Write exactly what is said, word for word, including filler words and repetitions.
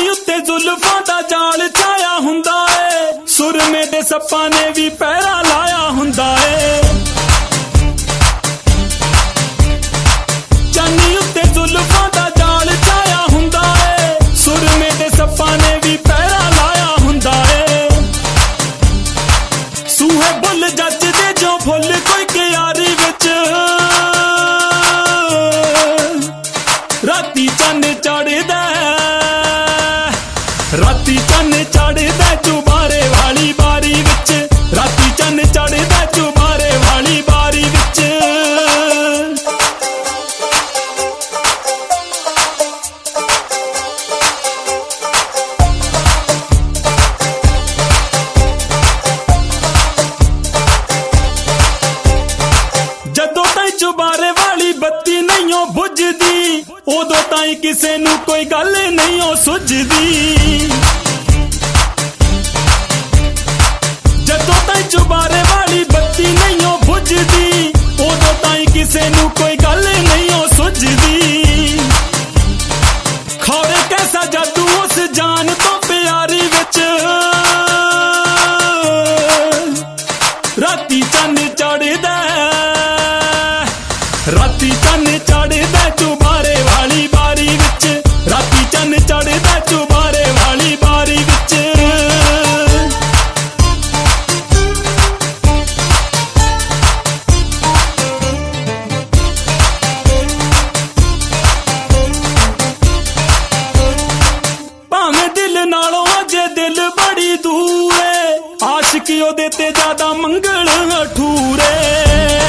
ਚਾਨੀ उत्ते जुल्फां दा जाल छाया हुंदा ए, सुरमे दे सप्पां ने भी पहरा लाया हुंदा ए। चानी उत्ते जुल्फां दा जाल छाया हुंदा ए, सुरमे दे सप्पां ने भी पहरा लाया हुंदा ए। सूहे बुल जचदे जो फुल कोई क्यारी विच, राती चन्न चढ़दा राती चन्न चढ़दा चुबारे वाली बारी विच, राती चन्न चढ़दा चुबारे वाली बारी विच। जदों ताईं चुबारे वाली बत्ती नहीं ओ बुझदी, उदों ताईं किसे नूं कोई गल नहीं ओ सुझदी। जदों ताईं चुबारे वाली बत्ती नहीं ओ बुझदी, उदों ताईं किसे नूं कोई गल नहीं ओ सुझदी। खौरे कैसा जादू उस जान तो प्यारी विच, राती चन्न चढ़दा राती चन्न चढ़दा चुबारे वाली बारी विच, राती चन्न चढ़दा चुबारे वाली बारी विच। भावें दिल नालों अजे दिल बड़ी दूर है, आशिकी ओदे ते ज्यादा मंगल अठूरे।